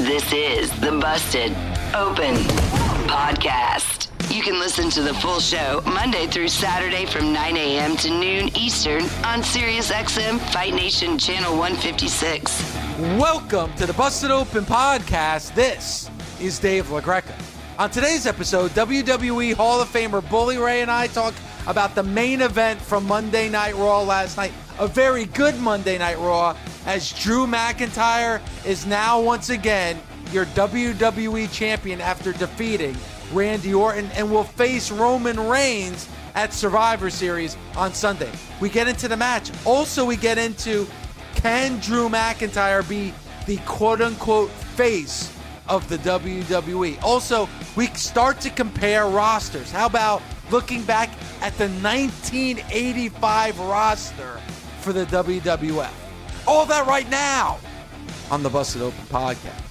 This is the Busted Open Podcast. You can listen to the full show Monday through Saturday from 9 a.m. to noon Eastern on SiriusXM Fight Nation Channel 156. Welcome to the Busted Open Podcast. This is Dave LaGreca. On today's episode, WWE Hall of Famer Bully Ray and I talk about the main event from Monday Night Raw last night. A very good Monday Night Raw, as Drew McIntyre is now once again your WWE champion after defeating Randy Orton and will face Roman Reigns at Survivor Series on Sunday. We get into the match. Also, we get into, can Drew McIntyre be the quote-unquote face of the WWE? Also, we start to compare rosters. How about looking back at the 1985 roster for the WWF? All that right now on the Busted Open Podcast.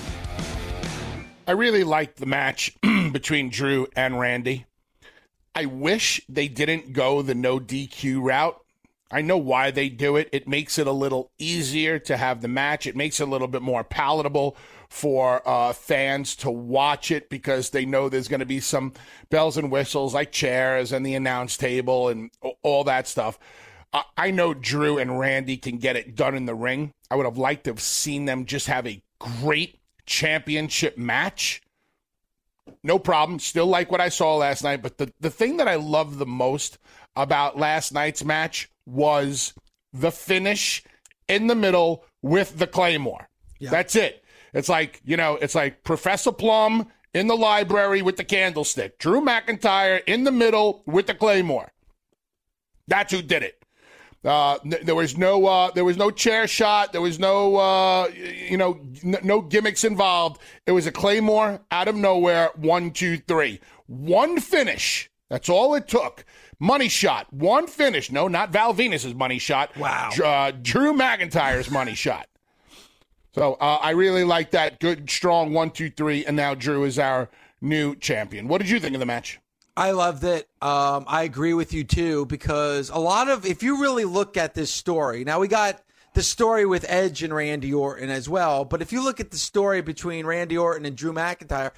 I really liked the match between Drew and Randy. I wish they didn't go the no DQ route. I know why they do it. It makes it a little easier to have the match. It makes it a little bit more palatable for fans to watch it because they know there's going to be some bells and whistles like chairs and the announce table and all that stuff. I know Drew and Randy can get it done in the ring. I would have liked to have seen them just have a great championship match. No problem. Still like what I saw last night. But the thing that I love the most about last night's match was the finish in the middle with the Claymore. Yeah. That's it. It's like, it's like Professor Plum in the library with the candlestick. Drew McIntyre in the middle with the Claymore. That's who did it. There was no chair shot. There was no gimmicks involved. It was a Claymore out of nowhere. 1, 2, 3. One finish. That's all it took. Money shot. One finish. No, not Val Venus's money shot. Wow. Drew McIntyre's money shot. So I really like that. Good, strong 1, 2, 3. And now Drew is our new champion. What did you think of the match? I loved it. I agree with you, too, because if you really look at this story, now we got the story with Edge and Randy Orton as well, but if you look at the story between Randy Orton and Drew McIntyre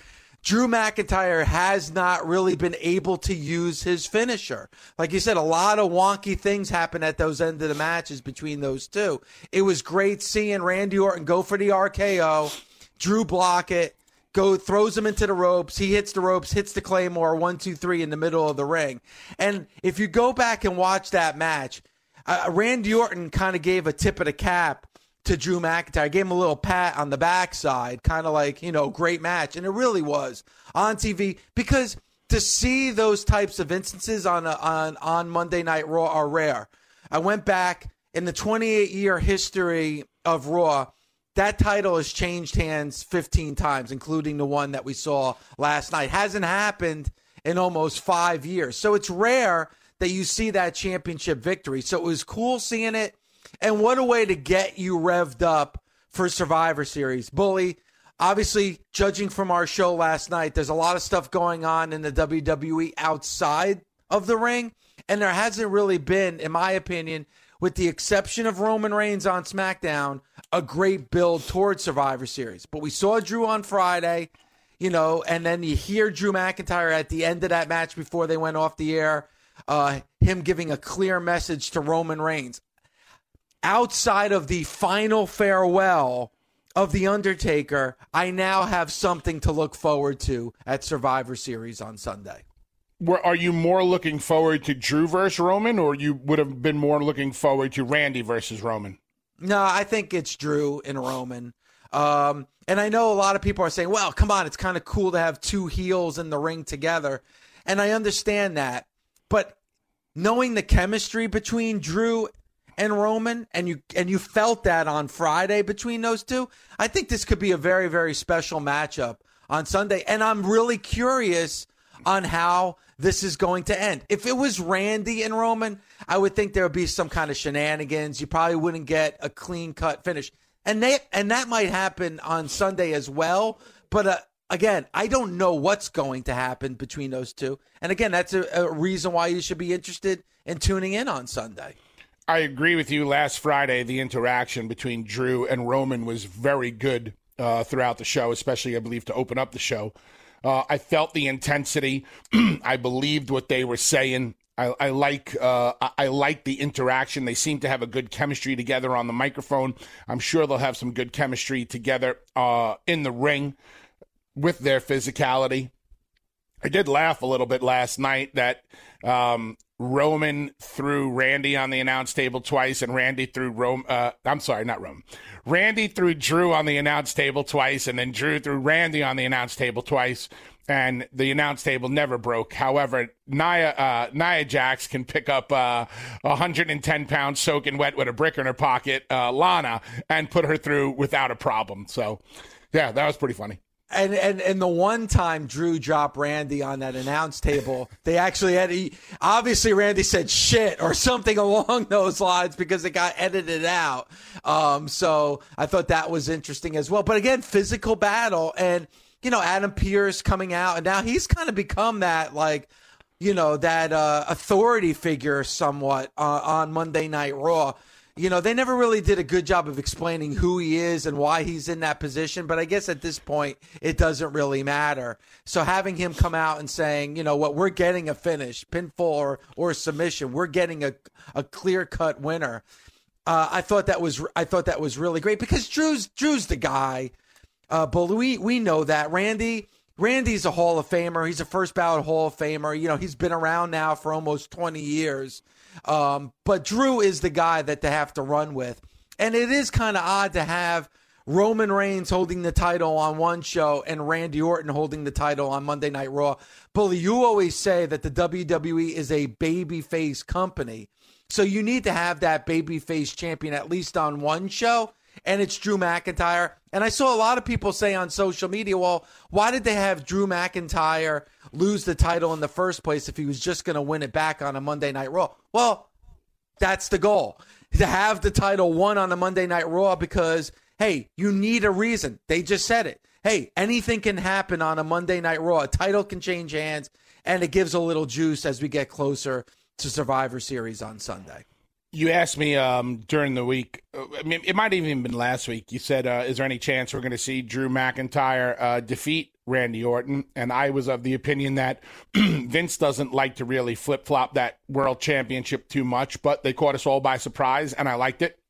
has not really been able to use his finisher. Like you said, a lot of wonky things happen at those end of the matches between those two. It was great seeing Randy Orton go for the RKO, Drew block it, throws him into the ropes. He hits the ropes, hits the Claymore, 1, 2, 3 in the middle of the ring. And if you go back and watch that match, Randy Orton kind of gave a tip of the cap to Drew McIntyre, gave him a little pat on the backside, kind of like, great match. And it really was on TV, because to see those types of instances on Monday Night Raw are rare. I went back in the 28-year history of Raw. That title has changed hands 15 times, including the one that we saw last night. Hasn't happened in almost 5 years. So it's rare that you see that championship victory. So it was cool seeing it. And what a way to get you revved up for Survivor Series. Bully, obviously, judging from our show last night, there's a lot of stuff going on in the WWE outside of the ring. And there hasn't really been, in my opinion, with the exception of Roman Reigns on SmackDown, a great build towards Survivor Series. But we saw Drew on Friday, and then you hear Drew McIntyre at the end of that match before they went off the air, him giving a clear message to Roman Reigns. Outside of the final farewell of The Undertaker, I now have something to look forward to at Survivor Series on Sunday. Are you more looking forward to Drew versus Roman, or you would have been more looking forward to Randy versus Roman? No, I think it's Drew and Roman. And I know a lot of people are saying, well, come on, it's kind of cool to have two heels in the ring together. And I understand that. But knowing the chemistry between Drew and Roman, and you felt that on Friday between those two, I think this could be a very, very special matchup on Sunday. And I'm really curious on how this is going to end. If it was Randy and Roman, I would think there would be some kind of shenanigans. You probably wouldn't get a clean-cut finish. And that might happen on Sunday as well. But again, I don't know what's going to happen between those two. And again, that's a reason why you should be interested in tuning in on Sunday. I agree with you. Last Friday, the interaction between Drew and Roman was very good. throughout the show, especially, I believe, to open up the show. I felt the intensity. I believed what they were saying. I like the interaction. They seem to have a good chemistry together on the microphone. I'm sure they'll have some good chemistry together in the ring with their physicality. I did laugh a little bit last night that Roman threw Randy on the announce table twice, and Randy threw Randy threw Drew on the announce table twice, and then Drew threw Randy on the announce table twice, and the announce table never broke. However, Nia Jax can pick up 110 pounds soaking wet with a brick in her pocket, Lana, and put her through without a problem. So, yeah, that was pretty funny. And the one time Drew dropped Randy on that announce table, they actually had obviously Randy said shit or something along those lines because it got edited out. So I thought that was interesting as well. But again, physical battle, and Adam Pearce coming out, and now he's kind of become that that authority figure somewhat on Monday Night Raw. They never really did a good job of explaining who he is and why he's in that position. But I guess at this point, it doesn't really matter. So having him come out and saying, we're getting a finish, pinfall or submission. We're getting a clear-cut winner. I thought that was really great because Drew's the guy. But we know that. Randy's a Hall of Famer. He's a first ballot Hall of Famer. He's been around now for almost 20 years. But Drew is the guy that they have to run with. And it is kind of odd to have Roman Reigns holding the title on one show and Randy Orton holding the title on Monday Night Raw. Bully, you always say that the WWE is a babyface company. So you need to have that babyface champion at least on one show. And it's Drew McIntyre. And I saw a lot of people say on social media, well, why did they have Drew McIntyre lose the title in the first place if he was just going to win it back on a Monday Night Raw? Well, that's the goal, to have the title won on a Monday Night Raw because, hey, you need a reason. They just said it. Hey, anything can happen on a Monday Night Raw. A title can change hands, and it gives a little juice as we get closer to Survivor Series on Sunday. You asked me during the week, I mean, it might have even been last week. You said, is there any chance we're going to see Drew McIntyre defeat Randy Orton? And I was of the opinion that Vince doesn't like to really flip-flop that world championship too much, but they caught us all by surprise, and I liked it.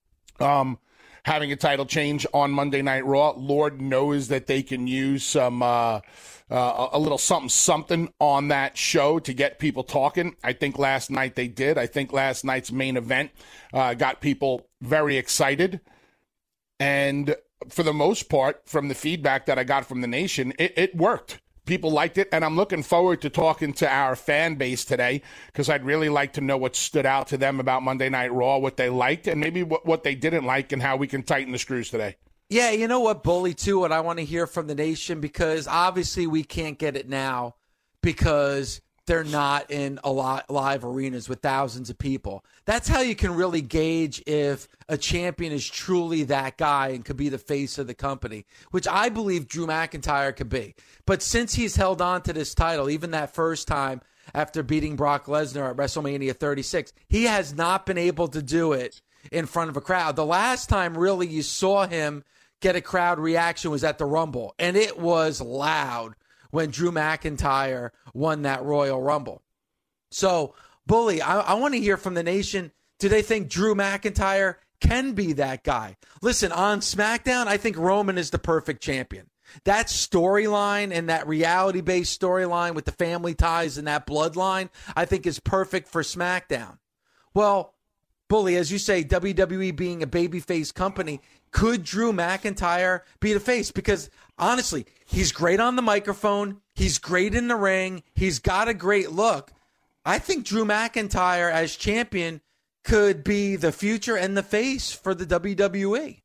Having a title change on Monday Night Raw, Lord knows that they can use some a little something on that show to get people talking. I think last night they did. I think last night's main event got people very excited. And for the most part, from the feedback that I got from the nation, it worked. People liked it, and I'm looking forward to talking to our fan base today because I'd really like to know what stood out to them about Monday Night Raw, what they liked, and maybe what they didn't like and how we can tighten the screws today. Yeah, you know what, Bully, too, what I want to hear from the nation, because obviously we can't get it now because they're not in a lot live arenas with thousands of people. That's how you can really gauge if a champion is truly that guy and could be the face of the company, which I believe Drew McIntyre could be. But since he's held on to this title, even that first time after beating Brock Lesnar at WrestleMania 36, he has not been able to do it in front of a crowd. The last time really you saw him get a crowd reaction was at the Rumble, and it was loud when Drew McIntyre won that Royal Rumble. So, Bully, I want to hear from the nation. Do they think Drew McIntyre can be that guy? Listen, on SmackDown, I think Roman is the perfect champion. That storyline and that reality-based storyline with the family ties and that bloodline, I think is perfect for SmackDown. Well, Bully, as you say, WWE being a babyface company, could Drew McIntyre be the face? Because honestly, he's great on the microphone. He's great in the ring. He's got a great look. I think Drew McIntyre as champion could be the future and the face for the WWE.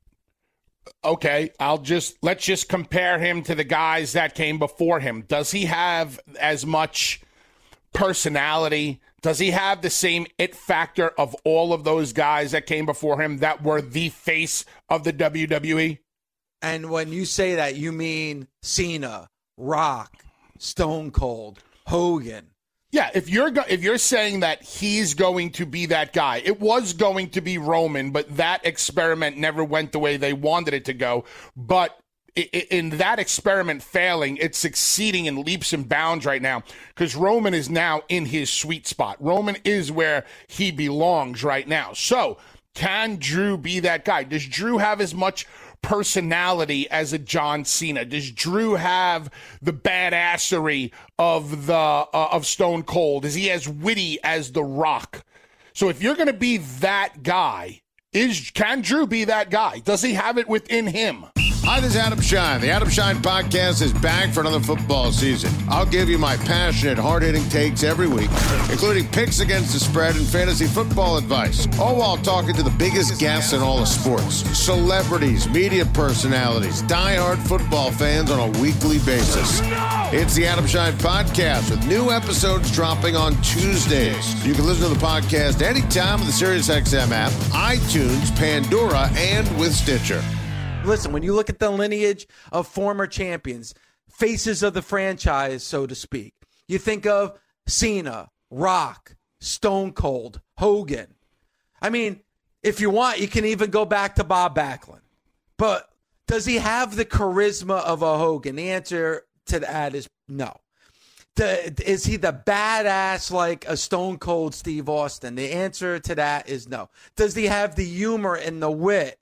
Okay, let's just compare him to the guys that came before him. Does he have as much personality? Does he have the same it factor of all of those guys that came before him that were the face of the WWE? And when you say that, you mean Cena, Rock, Stone Cold, Hogan. Yeah, if you're saying that he's going to be that guy, it was going to be Roman, but that experiment never went the way they wanted it to go. But in that experiment failing, it's succeeding in leaps and bounds right now because Roman is now in his sweet spot. Roman is where he belongs right now. So can Drew be that guy? Does Drew have as much personality as a John Cena? Does Drew have the badassery of Stone Cold? Is he as witty as The Rock? So if you're going to be that guy, can Drew be that guy? Does he have it within him? Hi, this is Adam Shine. The Adam Shine podcast is back for another football season. I'll give you my passionate, hard-hitting takes every week, including picks against the spread and fantasy football advice, all while talking to the biggest guests in all of sports, celebrities, media personalities, diehard football fans on a weekly basis. It's the Adam Shine podcast with new episodes dropping on Tuesdays. You can listen to the podcast anytime with the SiriusXM app, iTunes, Pandora, and with Stitcher. Listen, when you look at the lineage of former champions, faces of the franchise, so to speak, you think of Cena, Rock, Stone Cold, Hogan. I mean, if you want, you can even go back to Bob Backlund. But does he have the charisma of a Hogan? The answer to that is no. Is he the badass like a Stone Cold Steve Austin? The answer to that is no. Does he have the humor and the wit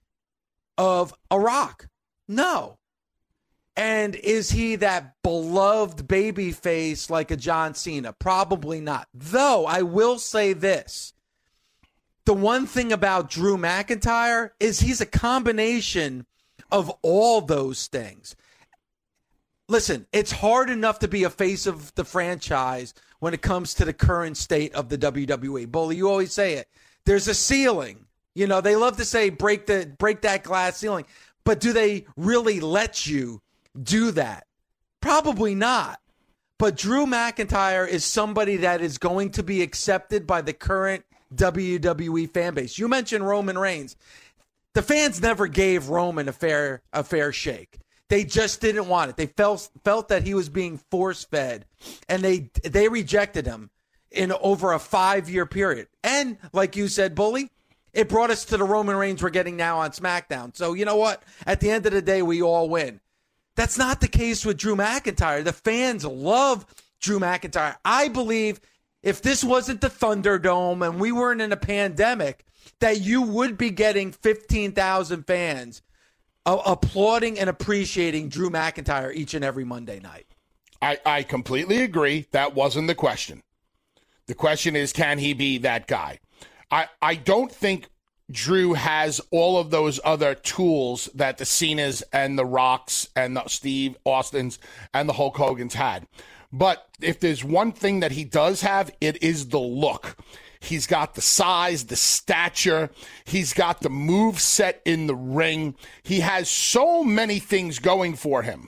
of a Rock? No. And is he that beloved baby face like a John Cena? Probably not. Though I will say this. The one thing about Drew McIntyre is he's a combination of all those things. Listen, it's hard enough to be a face of the franchise when it comes to the current state of the WWE. Bully, you always say it. There's a ceiling. You know, they love to say break that glass ceiling, but do they really let you do that? Probably not. But Drew McIntyre is somebody that is going to be accepted by the current WWE fan base. You mentioned Roman Reigns. The fans never gave Roman a fair shake. They just didn't want it. They felt that he was being force-fed, and they rejected him in over a 5-year period. And like you said, Bully, it brought us to the Roman Reigns we're getting now on SmackDown. So you know what? At the end of the day, we all win. That's not the case with Drew McIntyre. The fans love Drew McIntyre. I believe if this wasn't the Thunderdome and we weren't in a pandemic, that you would be getting 15,000 fans applauding and appreciating Drew McIntyre each and every Monday night. I completely agree. That wasn't the question. The question is, can he be that guy? I don't think Drew has all of those other tools that the Cenas and the Rocks and the Steve Austins and the Hulk Hogans had. But if there's one thing that he does have, it is the look. He's got the size, the stature. He's got the move set in the ring. He has so many things going for him.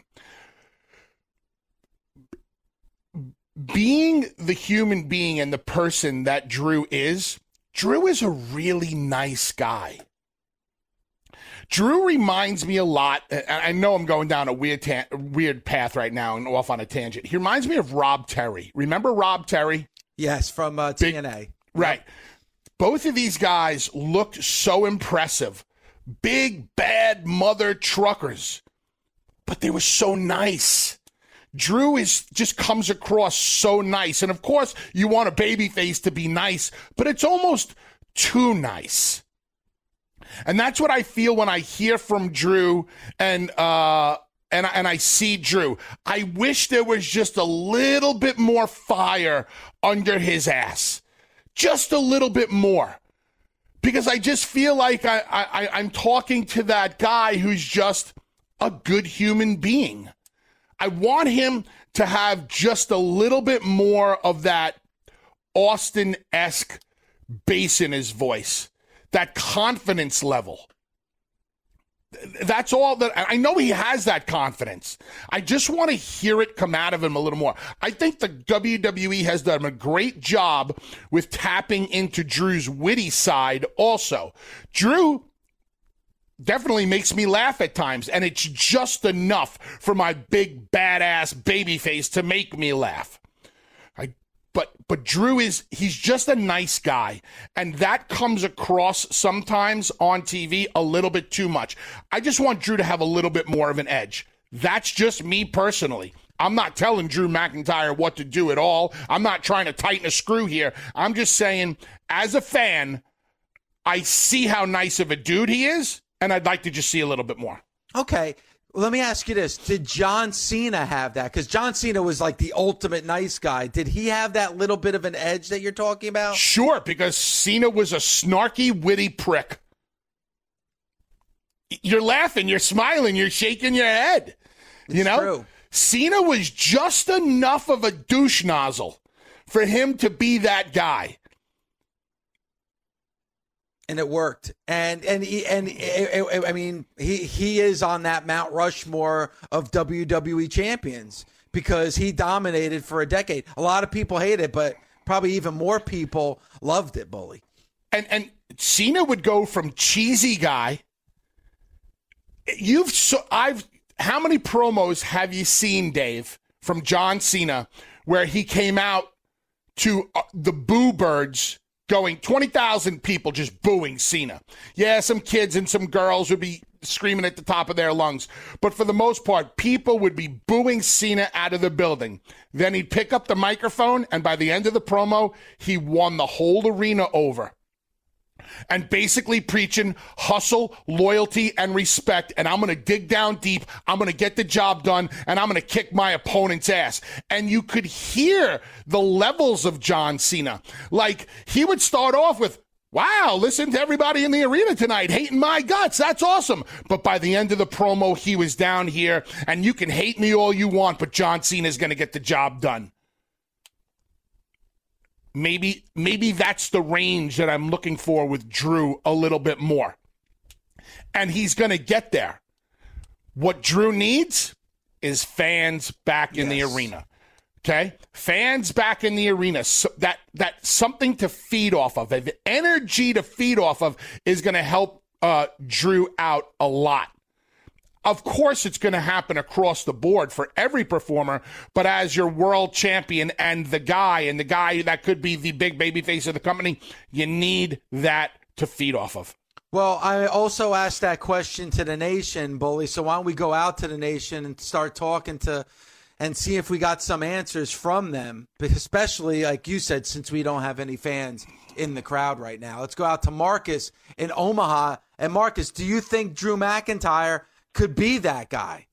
Being the human being and the person that Drew is a really nice guy. Drew reminds me a lot, and I know I'm going down a weird path right now and off on a tangent. He reminds me of Rob Terry. Remember Rob Terry? Yes, from TNA. Right. Both of these guys looked so impressive. Big, bad mother truckers. But they were so nice. Drew just comes across so nice. And of course, you want a babyface to be nice, but it's almost too nice. And that's what I feel when I hear from Drew and I see Drew. I wish there was just a little bit more fire under his ass. Just a little bit more. Because I just feel like I'm talking to that guy who's just a good human being. I want him to have just a little bit more of that Austin-esque bass in his voice, that confidence level. That's all that I know. He has that confidence. I just want to hear it come out of him a little more. I think the WWE has done a great job with tapping into Drew's witty side also. Drew definitely makes me laugh at times, and it's just enough for my big badass baby face to make me laugh. But Drew he's just a nice guy. And that comes across sometimes on TV a little bit too much. I just want Drew to have a little bit more of an edge. That's just me personally. I'm not telling Drew McIntyre what to do at all. I'm not trying to tighten a screw here. I'm just saying, as a fan, I see how nice of a dude he is, and I'd like to just see a little bit more. Okay. Let me ask you this. Did John Cena have that? Because John Cena was like the ultimate nice guy. Did he have that little bit of an edge that you're talking about? Sure, because Cena was a snarky, witty prick. You're laughing, you're smiling, you're shaking your head. It's true. Cena was just enough of a douche nozzle for him to be that guy. And it worked. I mean, he is on that Mount Rushmore of WWE champions because he dominated for a decade. A lot of people hate it, but probably even more people loved it, Bully. And Cena would go from cheesy guy. How many promos have you seen, Dave, from John Cena where he came out to the Boo Birds going 20,000 people just booing Cena? Yeah, some kids and some girls would be screaming at the top of their lungs. But for the most part, people would be booing Cena out of the building. Then he'd pick up the microphone, and by the end of the promo, he won the whole arena over. And basically preaching hustle, loyalty, and respect. And I'm going to dig down deep. I'm going to get the job done. And I'm going to kick my opponent's ass. And you could hear the levels of John Cena. Like, he would start off with, wow, listen to everybody in the arena tonight hating my guts. That's awesome. But by the end of the promo, he was down here. And you can hate me all you want, but John Cena's going to get the job done. Maybe that's the range that I'm looking for with Drew a little bit more. And he's going to get there. What Drew needs is fans back in the arena. Okay? Fans back in the arena. So that something to feed off of. The energy to feed off of is going to help Drew out a lot. Of course, it's going to happen across the board for every performer, but as your world champion and the guy that could be the big baby face of the company, you need that to feed off of. Well, I also asked that question to the nation, Bully, so why don't we go out to the nation and start talking to and see if we got some answers from them, but especially, like you said, since we don't have any fans in the crowd right now. Let's go out to Marcus in Omaha. And Marcus, do you think Drew McIntyre could be that guy?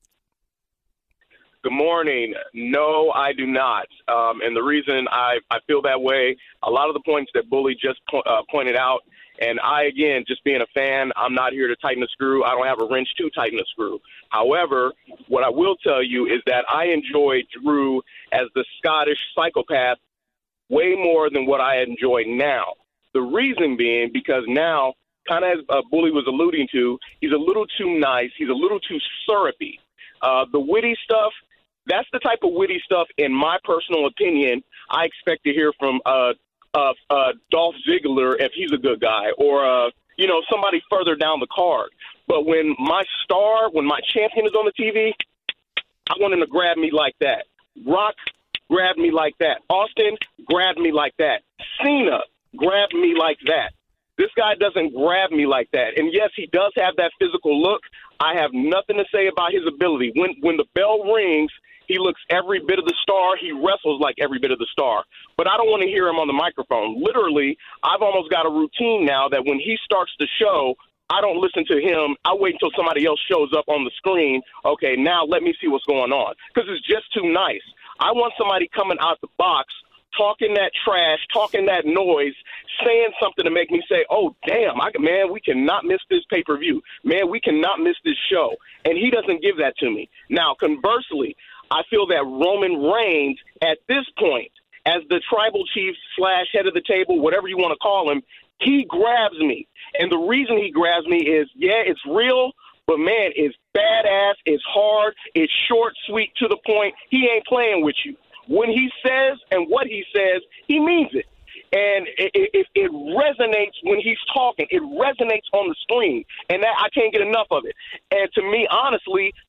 Good morning. No, I do not. And the reason I feel that way, a lot of the points that Bully just pointed out, and I, again, just being a fan, I'm not here to tighten a screw. I don't have a wrench to tighten a screw. However, what I will tell you is that I enjoy Drew as the Scottish psychopath way more than what I enjoy now. The reason being because now, kind of as Bully was alluding to, he's a little too nice. He's a little too syrupy. The witty stuff, that's the type of witty stuff, in my personal opinion, I expect to hear from Dolph Ziggler if he's a good guy, or somebody further down the card. But when my champion is on the TV, I want him to grab me like that. Rock grabbed me like that. Austin grabbed me like that. Cena grabbed me like that. This guy doesn't grab me like that. And, yes, he does have that physical look. I have nothing to say about his ability. When the bell rings, he looks every bit of the star. He wrestles like every bit of the star. But I don't want to hear him on the microphone. Literally, I've almost got a routine now that when he starts the show, I don't listen to him. I wait until somebody else shows up on the screen. Okay, now let me see what's going on, because it's just too nice. I want somebody coming out the box talking that trash, talking that noise, saying something to make me say, oh, damn, man, we cannot miss this pay-per-view. Man, we cannot miss this show. And he doesn't give that to me. Now, conversely, I feel that Roman Reigns, at this point, as the tribal chief / head of the table, whatever you want to call him, he grabs me. And the reason he grabs me is, yeah, it's real, but, man, it's badass, it's hard, it's short, sweet, to the point. He ain't playing with you. When he says and what he says, he means it. And it resonates when he's talking. It resonates on the screen. And that I can't get enough of it. And to me, honestly,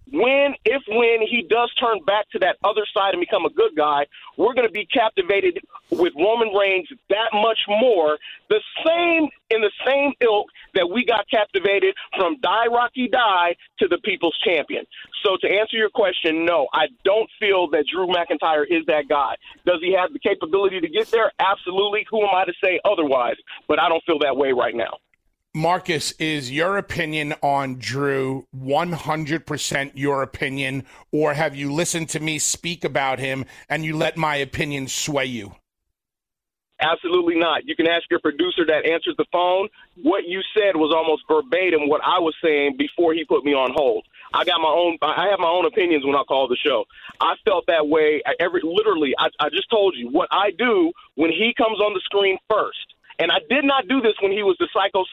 when he does turn back to that other side and become a good guy, we're going to be captivated with Roman Reigns that much more, in the same ilk that we got captivated from Die Rocky Die to the People's Champion. So to answer your question, no, I don't feel that Drew McIntyre is that guy. Does he have the capability to get there? Absolutely. Who am I to say otherwise? But I don't feel that way right now. Marcus, is your opinion on Drew 100% your opinion, or have you listened to me speak about him and you let my opinion sway you? Absolutely not. You can ask your producer that answers the phone. What you said was almost verbatim what I was saying before he put me on hold. I have my own opinions when I call the show. I felt that way. I just told you what I do when he comes on the screen first. And I did not do this when he was the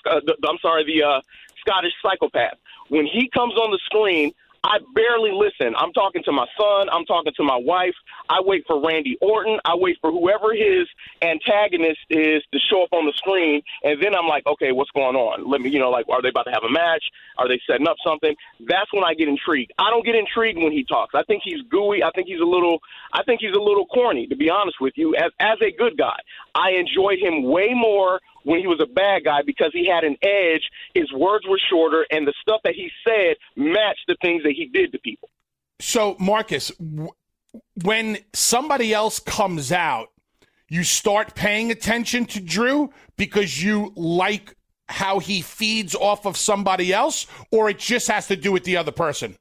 Scottish psychopath. When he comes on the screen, I barely listen. I'm talking to my son. I'm talking to my wife. I wait for Randy Orton. I wait for whoever his antagonist is to show up on the screen. And then I'm like, okay, what's going on? Let me, are they about to have a match? Are they setting up something? That's when I get intrigued. I don't get intrigued when he talks. I think he's gooey. I think he's a little corny, to be honest with you, as a good guy. I enjoyed him way more when he was a bad guy because he had an edge, his words were shorter, and the stuff that he said matched the things that he did to people. So, Marcus, when somebody else comes out, you start paying attention to Drew because you like how he feeds off of somebody else, or it just has to do with the other person?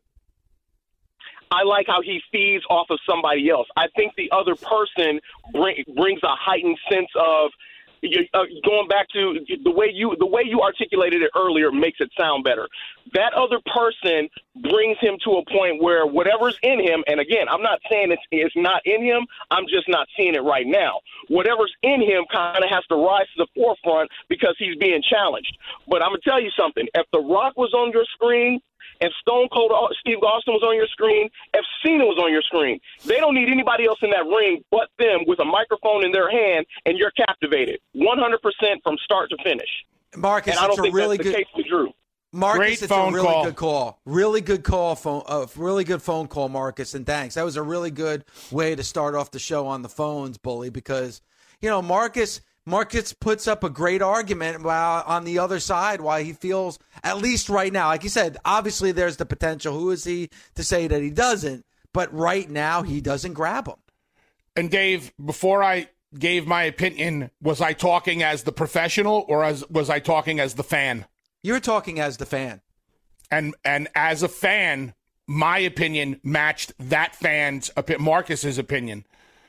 I like how he feeds off of somebody else. I think the other person brings a heightened sense of going back to the way you articulated it earlier makes it sound better. That other person brings him to a point where whatever's in him, and again, I'm not saying it's not in him, I'm just not seeing it right now. Whatever's in him kind of has to rise to the forefront because he's being challenged. But I'm going to tell you something. If The Rock was on your screen, if Stone Cold Steve Austin was on your screen, if Cena was on your screen, they don't need anybody else in that ring but them with a microphone in their hand, and you're captivated 100% from start to finish. Marcus, and I don't that's think a really that's the good case with Drew. Marcus, Great it's phone a really call. good call. Really good call. Really good phone call, Marcus, and thanks. That was a really good way to start off the show on the phones, Bully, because Marcus puts up a great argument on the other side why he feels, at least right now, like you said, obviously there's the potential. Who is he to say that he doesn't? But right now he doesn't grab him. And Dave, before I gave my opinion, was I talking as the professional or was I talking as the fan? You're talking as the fan. And as a fan, my opinion matched that fan's Marcus's opinion.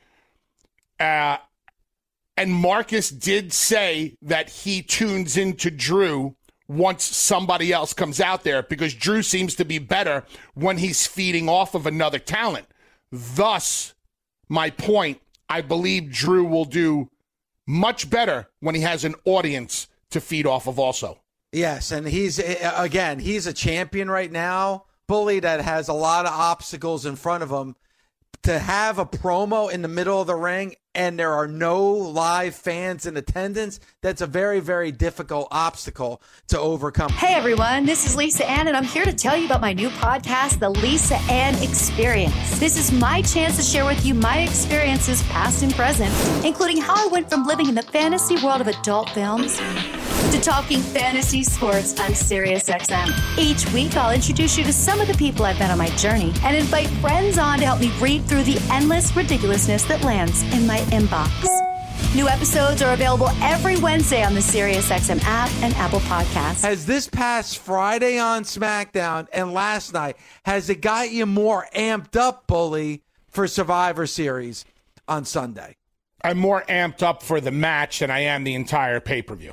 And Marcus did say that he tunes into Drew once somebody else comes out there because Drew seems to be better when he's feeding off of another talent. Thus, my point, I believe Drew will do much better when he has an audience to feed off of also. Yes, and he's a champion right now, Bully, that has a lot of obstacles in front of him. To have a promo in the middle of the ring and there are no live fans in attendance, that's a very, very difficult obstacle to overcome. Hey, everyone. This is Lisa Ann, and I'm here to tell you about my new podcast, The Lisa Ann Experience. This is my chance to share with you my experiences, past and present, including how I went from living in the fantasy world of adult films to talking fantasy sports on SiriusXM. Each week, I'll introduce you to some of the people I've met on my journey and invite friends on to help me read through the endless ridiculousness that lands in my inbox. New episodes are available every Wednesday on the SiriusXM app and Apple Podcasts. Has this past Friday on SmackDown and last night, has it got you more amped up, Bully, for Survivor Series on Sunday? I'm more amped up for the match than I am the entire pay-per-view.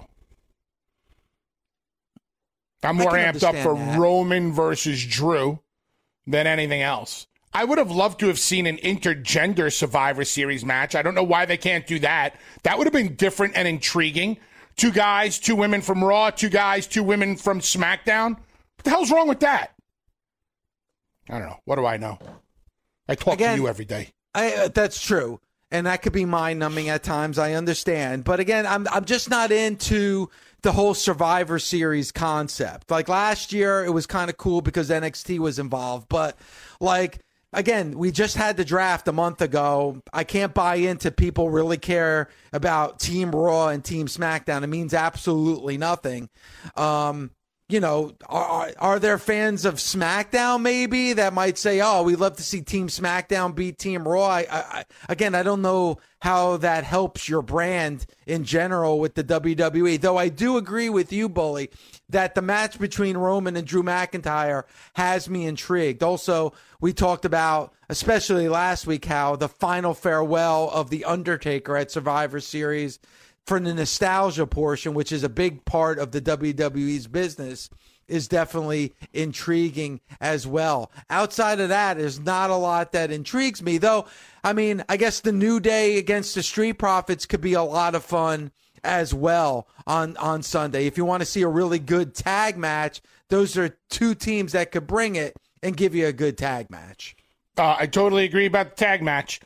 I'm more amped up for Roman versus Drew than anything else. I would have loved to have seen an intergender Survivor Series match. I don't know why they can't do that. That would have been different and intriguing. 2 guys, 2 women from Raw, 2 guys, 2 women from SmackDown. What the hell's wrong with that? I don't know. What do I know? I talk to you every day. That's true. and that could be mind-numbing at times. I understand. But again, I'm just not into the whole Survivor Series concept. Like last year, it was kind of cool because NXT was involved. But like, again, we just had the draft a month ago. I can't buy into people really care about Team Raw and Team SmackDown. It means absolutely nothing. You know, are there fans of SmackDown maybe that might say, oh, we'd love to see Team SmackDown beat Team Raw? Again, I don't know how that helps your brand in general with the WWE, though I do agree with you, Bully, that the match between Roman and Drew McIntyre has me intrigued. Also, we talked about, especially last week, how the final farewell of The Undertaker at Survivor Series for the nostalgia portion, which is a big part of the WWE's business, is definitely intriguing as well. Outside of that, there's not a lot that intrigues me, though. I mean, I guess the New Day against the Street Profits could be a lot of fun as well on Sunday. If you want to see a really good tag match, those are two teams that could bring it and give you a good tag match. I totally agree about the tag match.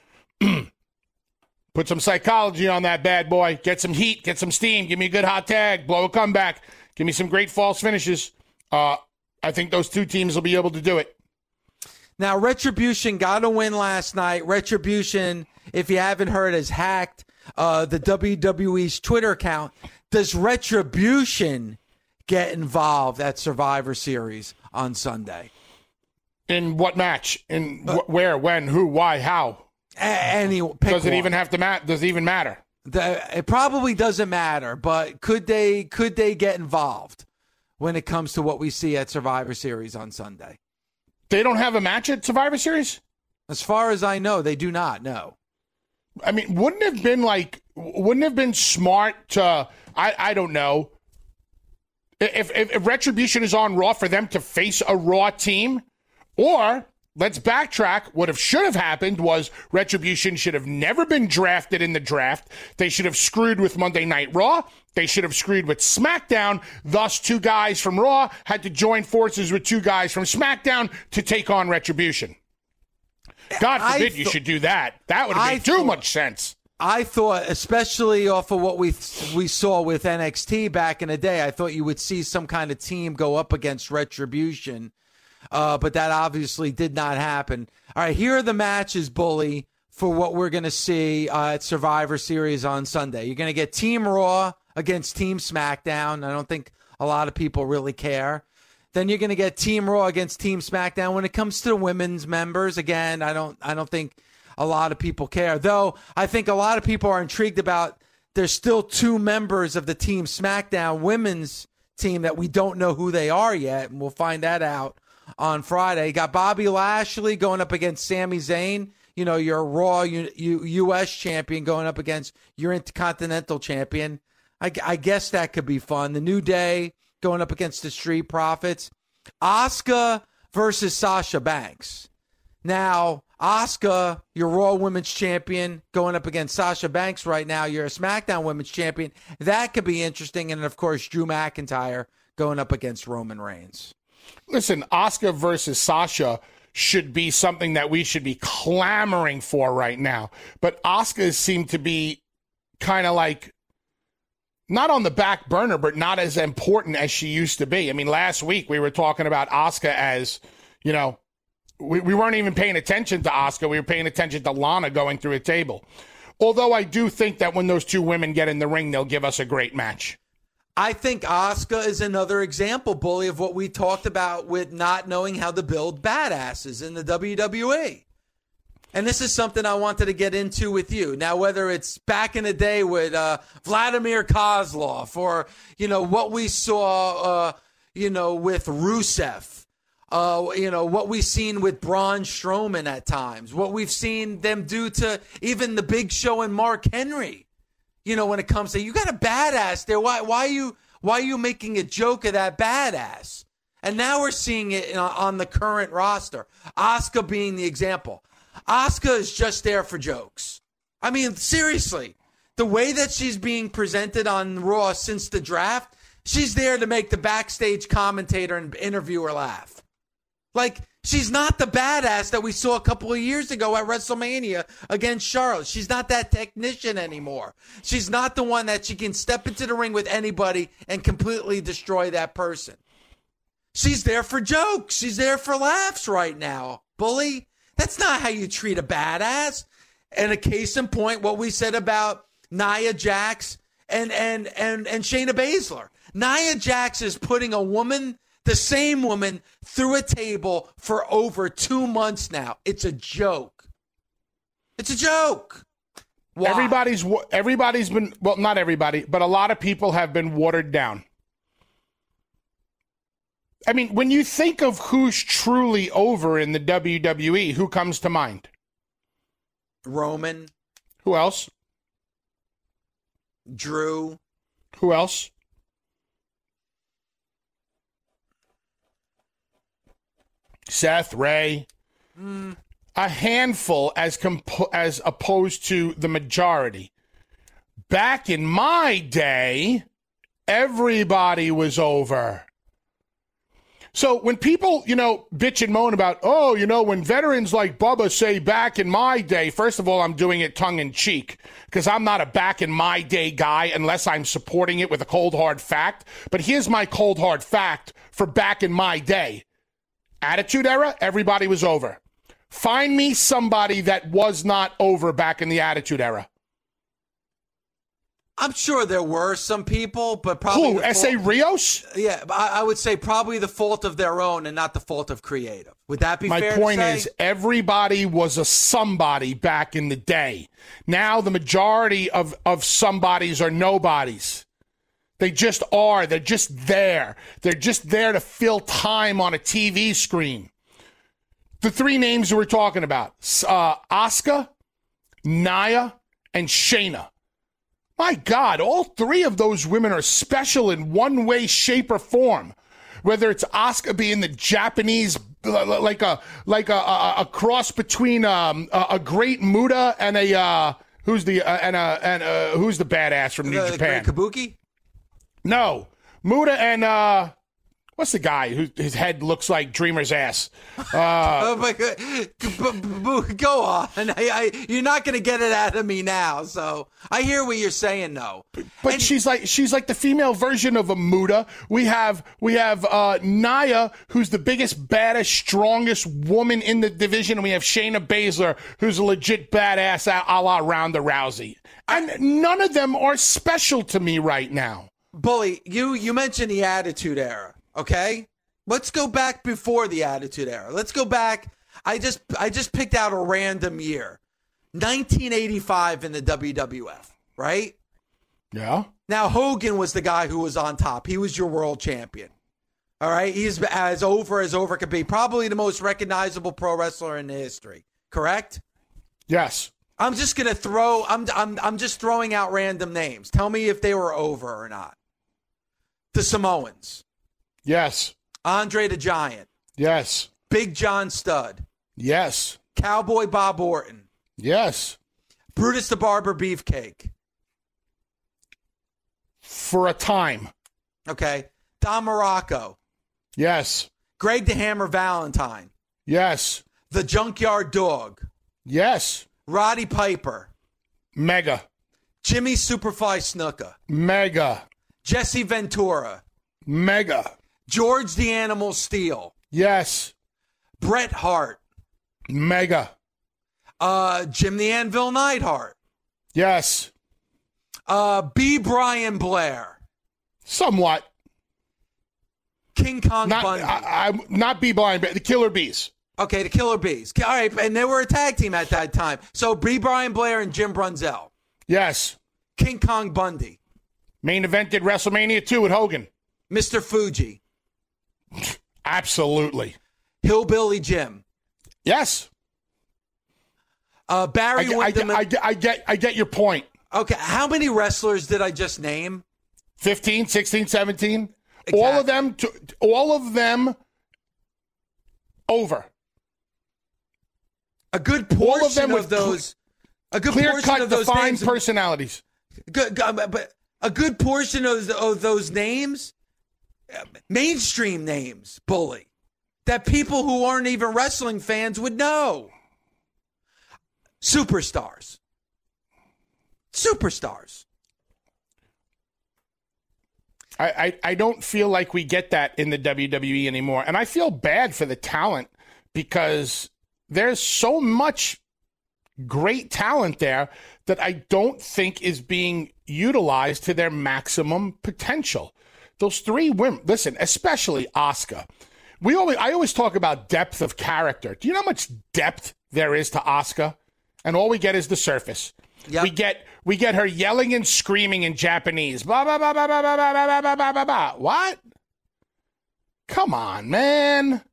Put some psychology on that bad boy. Get some heat. Get some steam. Give me a good hot tag. Blow a comeback. Give me some great false finishes. I think those two teams will be able to do it. Now, Retribution got a win last night. Retribution, if you haven't heard, has hacked the WWE's Twitter account. Does Retribution get involved at Survivor Series on Sunday? In what match? In where? When? Who? Why? How? Does it even have to matter? Does it even matter? It probably doesn't matter, but could they get involved when it comes to what we see at Survivor Series on Sunday? They don't have a match at Survivor Series? As far as I know, they do not. No. I mean, wouldn't it have been smart to, I don't know, if Retribution is on Raw for them to face a Raw team? Or, let's backtrack. What should have happened was Retribution should have never been drafted in the draft. They should have screwed with Monday Night Raw. They should have screwed with SmackDown. Thus, two guys from Raw had to join forces with two guys from SmackDown to take on Retribution. God forbid you should do that. That would have made too much sense. I thought, especially off of what we saw with NXT back in the day, I thought you would see some kind of team go up against Retribution. But that obviously did not happen. All right, here are the matches, Bully, for what we're going to see at Survivor Series on Sunday. You're going to get Team Raw against Team SmackDown. I don't think a lot of people really care. Then you're going to get Team Raw against Team SmackDown. When it comes to the women's members, again, I don't think a lot of people care. Though I think a lot of people are intrigued about there's still two members of the Team SmackDown women's team that we don't know who they are yet, and we'll find that out on Friday. You got Bobby Lashley going up against Sami Zayn. You know, your Raw U.S. champion going up against your Intercontinental champion. I guess that could be fun. The New Day going up against the Street Profits. Asuka versus Sasha Banks. Now, Asuka, your Raw Women's Champion, going up against Sasha Banks right now. You're a SmackDown Women's Champion. That could be interesting. And, of course, Drew McIntyre going up against Roman Reigns. Listen, Asuka versus Sasha should be something that we should be clamoring for right now. But Asuka seemed to be kind of like not on the back burner, but not as important as she used to be. I mean, last week we were talking about Asuka as, you know, we weren't even paying attention to Asuka. We were paying attention to Lana going through a table. Although I do think that when those two women get in the ring, they'll give us a great match. I think Asuka is another example, Bully, of what we talked about with not knowing how to build badasses in the WWE. And this is something I wanted to get into with you. Now, whether it's back in the day with Vladimir Kozlov or, you know, what we saw, with Rusev, what we've seen with Braun Strowman at times, what we've seen them do to even the Big Show and Mark Henry. You know, when it comes to, you got a badass there. Why are you making a joke of that badass? And now we're seeing it on the current roster. Asuka being the example. Asuka is just there for jokes. I mean, seriously, the way that she's being presented on Raw since the draft, she's there to make the backstage commentator and interviewer laugh. Like, she's not the badass that we saw a couple of years ago at WrestleMania against Charlotte. She's not that technician anymore. She's not the one that she can step into the ring with anybody and completely destroy that person. She's there for jokes. She's there for laughs right now. Bully, that's not how you treat a badass. And a case in point, what we said about Nia Jax and Shayna Baszler. Nia Jax is putting a woman, the same woman, through a table for over 2 months now. It's a joke. It's a joke. Why? Everybody's been, well, not everybody, but a lot of people have been watered down. I mean, when you think of who's truly over in the WWE, who comes to mind? Roman. Who else? Drew. Who else? Seth, Ray. A handful as opposed to the majority. Back in my day, everybody was over. So when people, bitch and moan about, when veterans like Bubba say back in my day, first of all, I'm doing it tongue in cheek because I'm not a back in my day guy unless I'm supporting it with a cold hard fact. But here's my cold hard fact for back in my day. Attitude Era, everybody was over. Find me somebody that was not over back in the Attitude Era. I'm sure there were some people, but probably... Who? S.A. Rios? Yeah, I would say probably the fault of their own and not the fault of creative. Would that be fair to say? My point is, everybody was a somebody back in the day. Now the majority of somebodies are nobodies. They just are. They're just there. They're just there to fill time on a TV screen. The three names that we're talking about, Asuka, Nia, and Shayna. My God, all three of those women are special in one way, shape, or form. Whether it's Asuka being the Japanese, like a cross between a great Muta and who's the badass from New Japan? Great Kabuki? No, Muta and what's the guy his head looks like Dreamer's ass? Oh my God. Go on. You're not going to get it out of me now. So I hear what you're saying, though. But she's like the female version of a Muta. We have Nia, who's the biggest, baddest, strongest woman in the division, and we have Shayna Baszler, who's a legit badass a la Ronda Rousey. And none of them are special to me right now. Bully, you mentioned the Attitude Era. Okay, let's go back before the Attitude Era. Let's go back. I just picked out a random year, 1985 in the WWF, right? Yeah. Now Hogan was the guy who was on top. He was your world champion. All right, he's as over could be. Probably the most recognizable pro wrestler in history. Correct? Yes. I'm just gonna throw. I'm just throwing out random names. Tell me if they were over or not. The Samoans. Yes. Andre the Giant. Yes. Big John Studd. Yes. Cowboy Bob Orton. Yes. Brutus the Barber Beefcake. For a time. Okay. Don Morocco. Yes. Greg the Hammer Valentine. Yes. The Junkyard Dog. Yes. Roddy Piper. Mega. Jimmy Superfly Snuka. Mega. Jesse Ventura. Mega. George the Animal Steele. Yes. Bret Hart. Mega. Jim the Anvil Neidhart. Yes. B. Brian Blair. Somewhat. King Kong Bundy. Not B. Brian Blair. The Killer Bees. Okay, the Killer Bees. All right, and they were a tag team at that time. So B. Brian Blair and Jim Brunzell. Yes. King Kong Bundy. Main evented WrestleMania 2 with Hogan. Mr. Fuji. Absolutely. Hillbilly Jim. Yes. Barry Windham. I get your point. Okay, how many wrestlers did I just name? 15, 16, 17. Exactly. All of them over. A good portion of those. A good portion of those defined names. Personalities. But a good portion of those names, mainstream names, Bully. that people who aren't even wrestling fans would know. Superstars. I don't feel like we get that in the WWE anymore. And I feel bad for the talent because there's so much great talent there that I don't think is being utilized to their maximum potential. Those three women, listen, especially Asuka. I always talk about depth of character. Do you know how much depth there is to Asuka? And all we get is the surface. Yep. We get her yelling and screaming in Japanese. Blah, blah, blah, blah, blah, blah, blah, blah, blah, blah, blah, blah. What? Come on, man.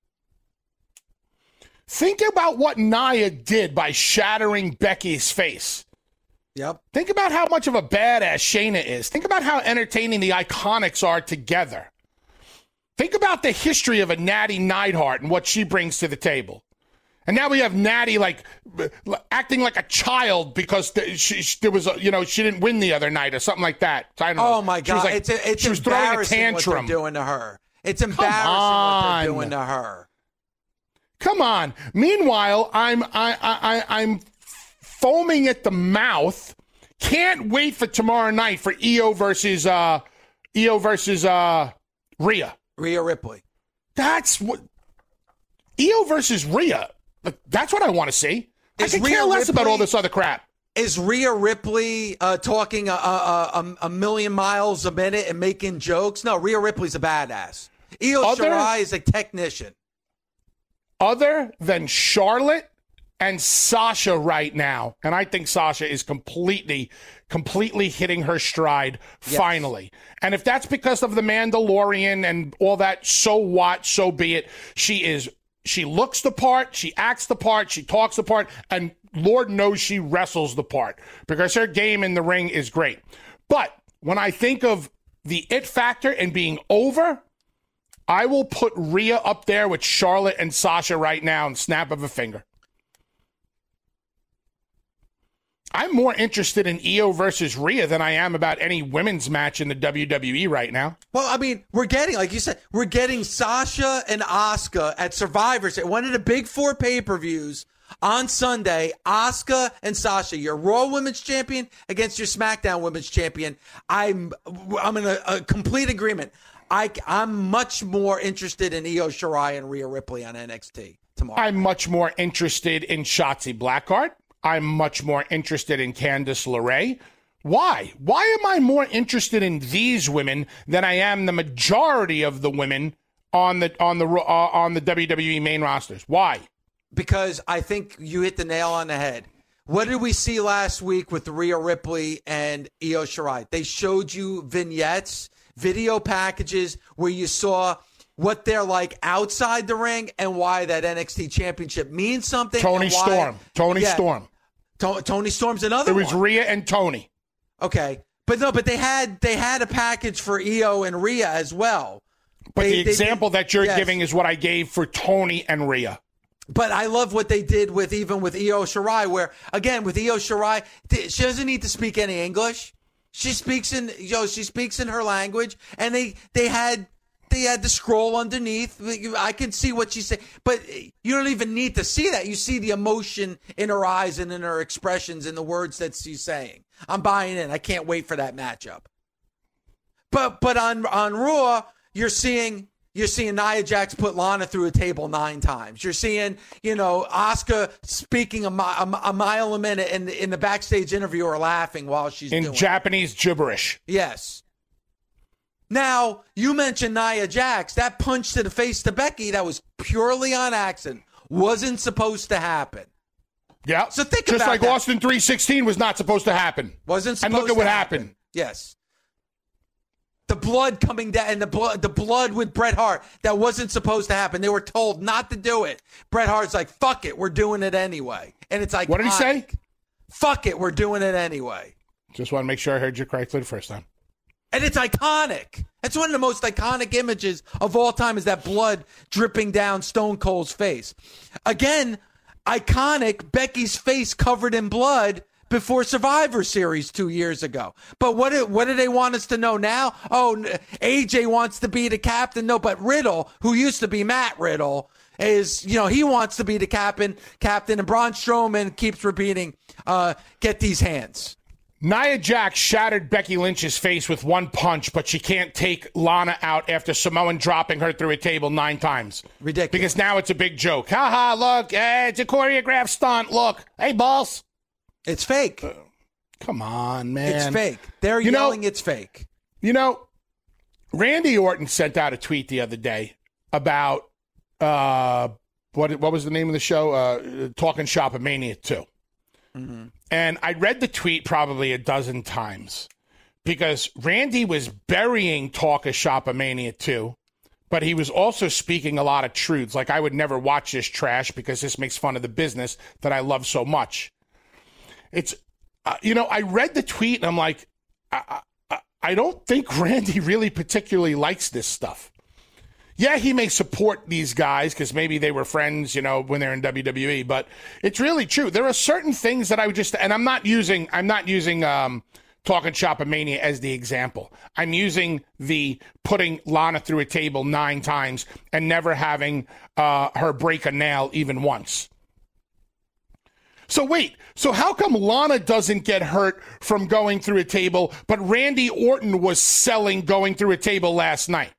Think about what Nia did by shattering Becky's face. Yep. Think about how much of a badass Shayna is. Think about how entertaining the Iconics are together. Think about the history of a Natty Neidhart and what she brings to the table. And now we have Natty like acting like a child because she didn't win the other night or something like that. I don't know. Oh my God! It's she was throwing a tantrum. What they're doing to her. It's embarrassing what they're doing to her. Come on. Meanwhile, I'm foaming at the mouth. Can't wait for tomorrow night for Io versus Rhea. Rhea Ripley. That's what Io versus Rhea. That's what I want to see. I can care less about all this other crap. Is Rhea Ripley talking a million miles a minute and making jokes? No, Rhea Ripley's a badass. Io Shirai is a technician. Other than Charlotte and Sasha right now, and I think Sasha is completely hitting her stride finally. And if that's because of the Mandalorian and all that, so what? So be it. She looks the part, she acts the part, she talks the part, and Lord knows she wrestles the part because her game in the ring is great. But when I think of the it factor and being over, I will put Rhea up there with Charlotte and Sasha right now and snap of a finger. I'm more interested in Io versus Rhea than I am about any women's match in the WWE right now. Well, I mean, we're getting, like you said, we're getting Sasha and Asuka at Survivor Series. One of the big four pay-per-views on Sunday, Asuka and Sasha, your Raw Women's Champion against your SmackDown Women's Champion. I'm in a complete agreement. I'm much more interested in Io Shirai and Rhea Ripley on NXT tomorrow. I'm much more interested in Shotzi Blackheart. I'm much more interested in Candice LeRae. Why? Why am I more interested in these women than I am the majority of the women on the WWE main rosters? Why? Because I think you hit the nail on the head. What did we see last week with Rhea Ripley and Io Shirai? They showed you vignettes, video packages where you saw what they're like outside the ring and why that NXT championship means something. Tony Storm. Tony Storm's another one. It was Rhea and Tony. Okay. But they had a package for Io and Rhea as well. But the example that you're giving is what I gave for Tony and Rhea. But I love what they did with Io Shirai, where again with Io Shirai, she doesn't need to speak any English. She speaks in her language, and they had the scroll underneath. I can see what she's saying, but you don't even need to see that. You see the emotion in her eyes and in her expressions and the words that she's saying. I'm buying in. I can't wait for that matchup. But on Raw, you're seeing Nia Jax put Lana through a table 9 times. You're seeing, Asuka speaking a mile a minute, and in the backstage interview are laughing while she's doing Japanese gibberish. Yes. Now, you mentioned Nia Jax. That punch to the face to Becky, that was purely on accident. Wasn't supposed to happen. Yeah. So think about that. Just like that. Austin 3:16 was not supposed to happen. Wasn't supposed to happen. And look at what happened. Yes. The blood coming down, and the blood with Bret Hart, that wasn't supposed to happen. They were told not to do it. Bret Hart's like, fuck it, we're doing it anyway. And it's like, what did he say? Fuck it, we're doing it anyway. Just want to make sure I heard you correctly the first time. And it's iconic. It's one of the most iconic images of all time, is that blood dripping down Stone Cold's face. Again, iconic, Becky's face covered in blood before Survivor Series 2 years ago. But what do they want us to know now? Oh, AJ wants to be the captain. No, but Riddle, who used to be Matt Riddle, is, he wants to be the captain, and Braun Strowman keeps repeating, get these hands. Nia Jax shattered Becky Lynch's face with one punch, but she can't take Lana out after Samoan dropping her through a table 9 times. Ridiculous. Because now it's a big joke. Ha look, it's a choreographed stunt. Look, hey, boss. It's fake. Come on, man. It's fake. They're yelling it's fake. Randy Orton sent out a tweet the other day about, what was the name of the show? Talking Shop-A-Mania 2. Mm-hmm. And I read the tweet probably a dozen times because Randy was burying Talk of Shop-A-Mania 2, but he was also speaking a lot of truths. Like, I would never watch this trash because this makes fun of the business that I love so much. It's, I read the tweet and I'm like, I don't think Randy really particularly likes this stuff. Yeah, he may support these guys because maybe they were friends, when they're in WWE, but it's really true. There are certain things that I would just, and I'm not using Talking Shop-A-Mania as the example. I'm using the putting Lana through a table 9 times and never having her break a nail even once. So wait, how come Lana doesn't get hurt from going through a table, but Randy Orton was selling going through a table last night?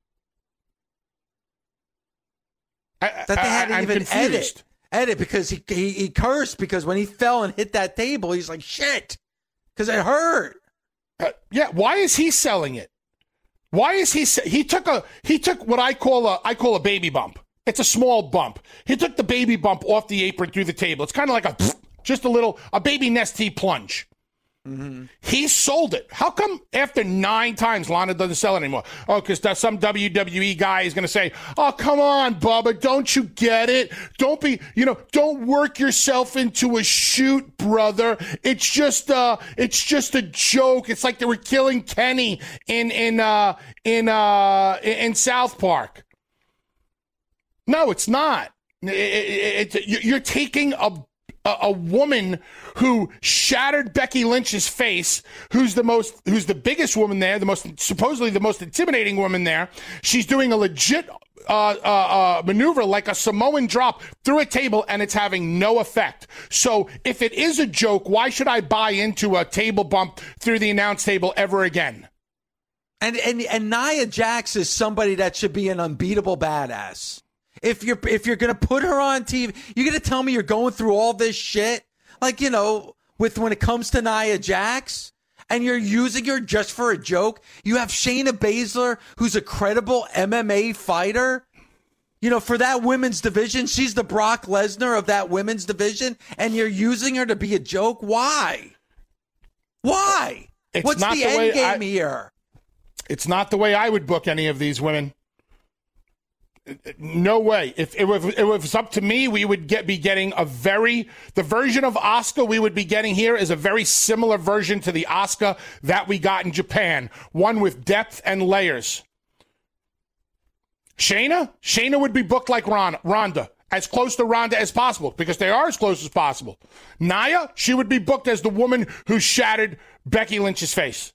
That they had to even edit because he cursed because when he fell and hit that table, he's like, shit, because it hurt. Why is he selling it? Why is he took what I call a baby bump. It's a small bump. He took the baby bump off the apron through the table. It's kind of like a baby Nestea plunge. Mm-hmm. He sold it. How come after 9 times Lana doesn't sell it anymore? Oh, because some WWE guy is going to say, oh, come on, Bubba, don't you get it? Don't work yourself into a shoot, brother. It's just a joke. It's like they were killing Kenny in South Park. No, it's not. You're taking a woman who shattered Becky Lynch's face, who's the biggest woman there, supposedly the most intimidating woman there. She's doing a legit maneuver like a Samoan drop through a table, and it's having no effect. So if it is a joke, why should I buy into a table bump through the announce table ever again? And Nia Jax is somebody that should be an unbeatable badass. If you're gonna put her on TV, you're gonna tell me you're going through all this shit, like when it comes to Nia Jax, and you're using her just for a joke. You have Shayna Baszler, who's a credible MMA fighter. For that women's division, she's the Brock Lesnar of that women's division, and you're using her to be a joke. Why? What's the end game here? It's not the way I would book any of these women. No way. If it was up to me, we would be getting the version of Asuka we would be getting here is a very similar version to the Asuka that we got in Japan. One with depth and layers. Shayna would be booked like Ronda, as close to Ronda as possible, because they are as close as possible. Nia, she would be booked as the woman who shattered Becky Lynch's face.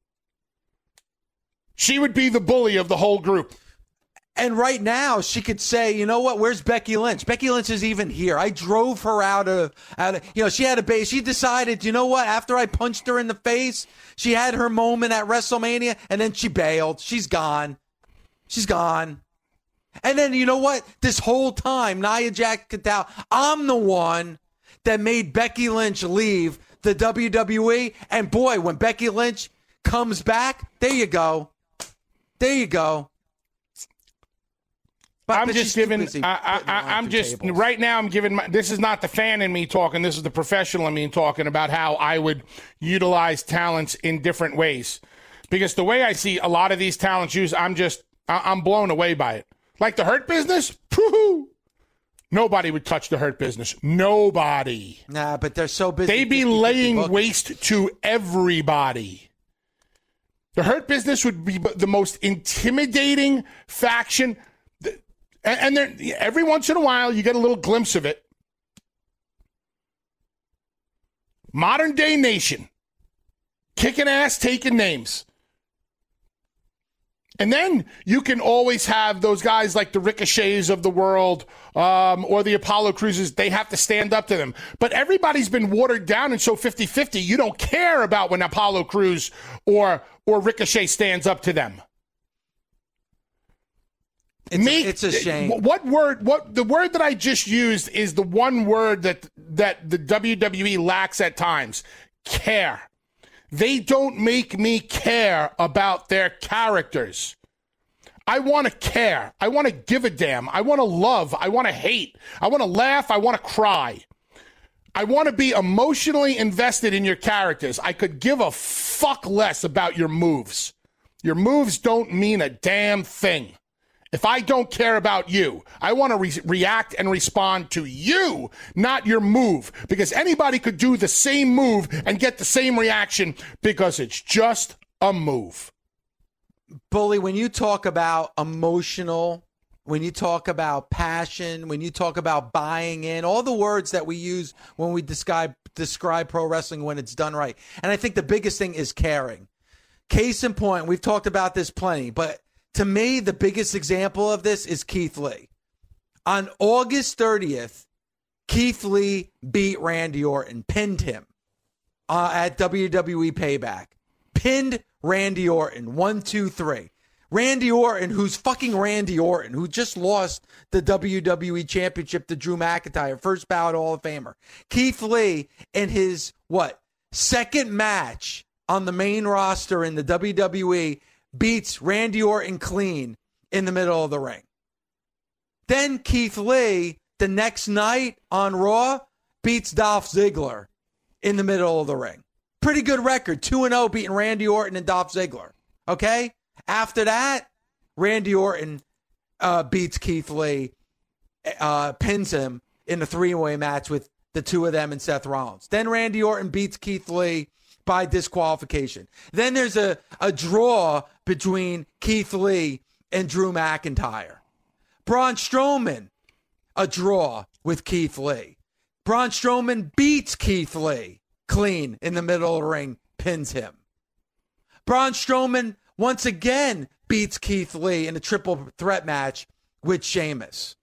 She would be the bully of the whole group. And right now, she could say, you know what? Where's Becky Lynch? Becky Lynch is even here. I drove her out of she had a base. She decided, you know what? After I punched her in the face, she had her moment at WrestleMania, and then she bailed. She's gone. And then, you know what? This whole time, Nia Jax could tell, I'm the one that made Becky Lynch leave the WWE. And boy, when Becky Lynch comes back, there you go. Right now I'm giving this is not the fan in me talking, this is the professional in me talking about how I would utilize talents in different ways. Because the way I see a lot of these talents used, I'm blown away by it. Like the Hurt Business, nobody would touch the Hurt Business. Nobody. Nah, but they're so busy. They'd be laying waste to everybody. The Hurt Business would be the most intimidating faction. And every once in a while, you get a little glimpse of it. Modern day nation. Kicking ass, taking names. And then you can always have those guys like the Ricochets of the world or the Apollo Cruzes. They have to stand up to them. But everybody's been watered down and so 50-50. You don't care about when Apollo Cruz or Ricochet stands up to them. It's a shame. The word that I just used is the one word that the WWE lacks at times. Care. They don't make me care about their characters. I want to care. I want to give a damn. I want to love. I want to hate. I want to laugh. I want to cry. I want to be emotionally invested in your characters. I could give a fuck less about your moves. Your moves don't mean a damn thing. If I don't care about you, I want to react and respond to you, not your move. Because anybody could do the same move and get the same reaction because it's just a move. Bully, when you talk about emotional, when you talk about passion, when you talk about buying in, all the words that we use when we describe pro wrestling when it's done right. And I think the biggest thing is caring. Case in point, we've talked about this plenty, but to me, the biggest example of this is Keith Lee. On August 30th, Keith Lee beat Randy Orton, pinned him at WWE Payback. Pinned Randy Orton, 1, 2, 3. Randy Orton, who's fucking Randy Orton, who just lost the WWE Championship to Drew McIntyre, first ballot Hall of Famer. Keith Lee, in his, second match on the main roster in the WWE, beats Randy Orton clean in the middle of the ring. Then Keith Lee, the next night on Raw, beats Dolph Ziggler in the middle of the ring. Pretty good record, 2-0 beating Randy Orton and Dolph Ziggler. Okay? After that, Randy Orton beats Keith Lee, pins him in a three-way match with the two of them and Seth Rollins. Then Randy Orton beats Keith Lee by disqualification. Then there's a draw between Keith Lee and Drew McIntyre. Braun Strowman, a draw with Keith Lee. Braun Strowman beats Keith Lee clean in the middle of the ring, pins him. Braun Strowman once again beats Keith Lee in a triple threat match with Sheamus.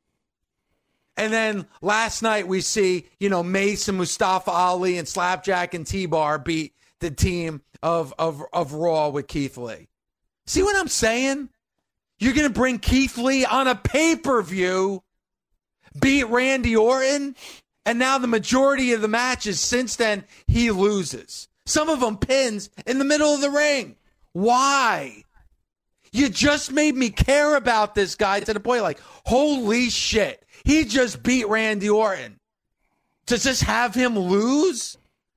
And then last night we see, Mace and Mustafa Ali and Slapjack and T-Bar beat the team of Raw with Keith Lee. See what I'm saying? You're going to bring Keith Lee on a pay-per-view, beat Randy Orton, and now the majority of the matches since then, he loses. Some of them pins in the middle of the ring. Why? You just made me care about this guy to the point like, holy shit, he just beat Randy Orton. To just have him lose?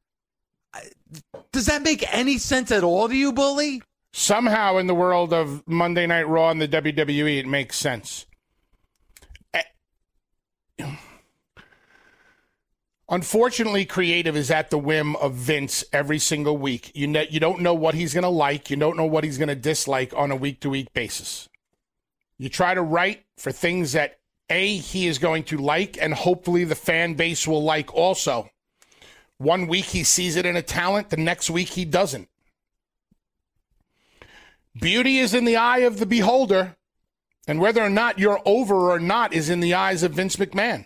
Does that make any sense at all to you, Bully? Somehow in the world of Monday Night Raw and the WWE, it makes sense. Unfortunately, creative is at the whim of Vince every single week. You don't know what he's going to like. You don't know what he's going to dislike on a week-to-week basis. You try to write for things that, A, he is going to like, and hopefully the fan base will like also. One week he sees it in a talent, the next week he doesn't. Beauty is in the eye of the beholder, and whether or not you're over or not is in the eyes of Vince McMahon.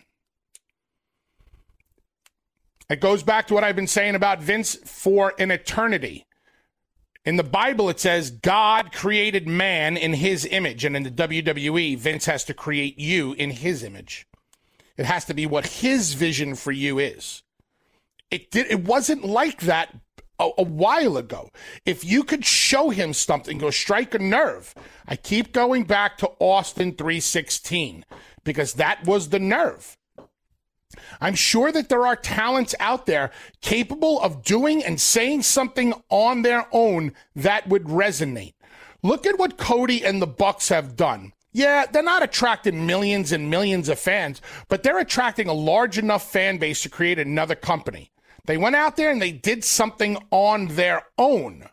It goes back to what I've been saying about Vince for an eternity. In the Bible, it says God created man in his image, and in the WWE, Vince has to create you in his image. It has to be what his vision for you is. It wasn't like that a while ago. If you could show him something, go strike a nerve. I keep going back to Austin 3:16 because that was the nerve. I'm sure that there are talents out there capable of doing and saying something on their own that would resonate. Look at what Cody and the Bucks have done. Yeah, they're not attracting millions and millions of fans, but they're attracting a large enough fan base to create another company. They went out there and they did something on their own.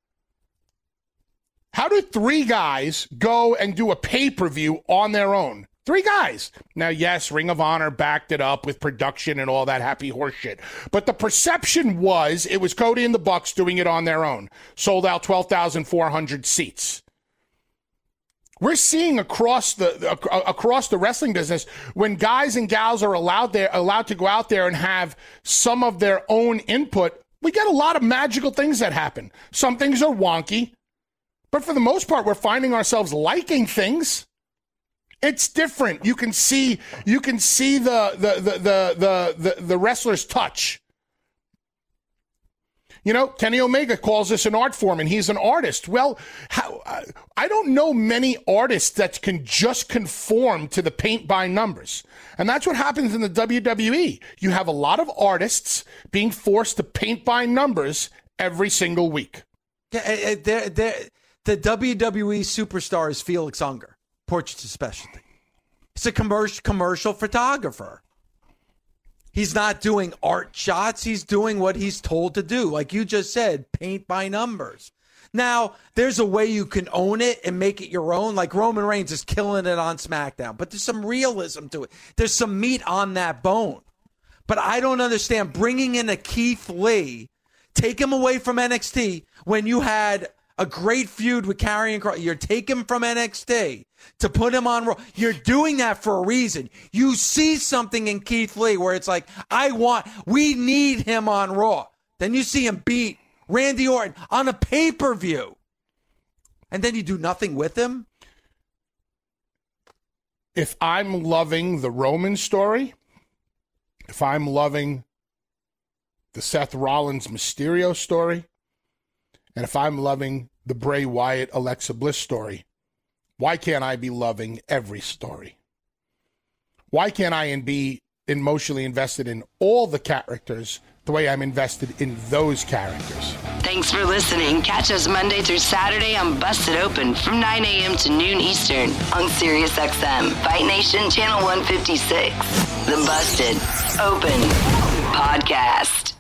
How do three guys go and do a pay-per-view on their own? 3 guys. Now, yes, Ring of Honor backed it up with production and all that happy horse shit. But the perception was it was Cody and the Bucks doing it on their own. Sold out 12,400 seats. We're seeing across the wrestling business when guys and gals are allowed to go out there and have some of their own input, we get a lot of magical things that happen. Some things are wonky, but for the most part, we're finding ourselves liking things. It's different. You can see the wrestler's touch. You know, Kenny Omega calls this an art form, and he's an artist. Well, I don't know many artists that can just conform to the paint by numbers. And that's what happens in the WWE. You have a lot of artists being forced to paint by numbers every single week. Yeah, the WWE superstar is Felix Unger, Portraits of Specialty. He's a commercial photographer. He's not doing art shots. He's doing what he's told to do. Like you just said, paint by numbers. Now, there's a way you can own it and make it your own. Like Roman Reigns is killing it on SmackDown. But there's some realism to it. There's some meat on that bone. But I don't understand bringing in a Keith Lee, take him away from NXT when you had a great feud with Karrion Kross. You're taking him from NXT to put him on Raw. You're doing that for a reason. You see something in Keith Lee where it's like, we need him on Raw. Then you see him beat Randy Orton on a pay-per-view. And then you do nothing with him? If I'm loving the Roman story, if I'm loving the Seth Rollins Mysterio story, and if I'm loving the Bray Wyatt Alexa Bliss story, why can't I be loving every story? Why can't I be emotionally invested in all the characters the way I'm invested in those characters? Thanks for listening. Catch us Monday through Saturday on Busted Open from 9 a.m. to noon Eastern on Sirius XM, Fight Nation Channel 156. The Busted Open Podcast.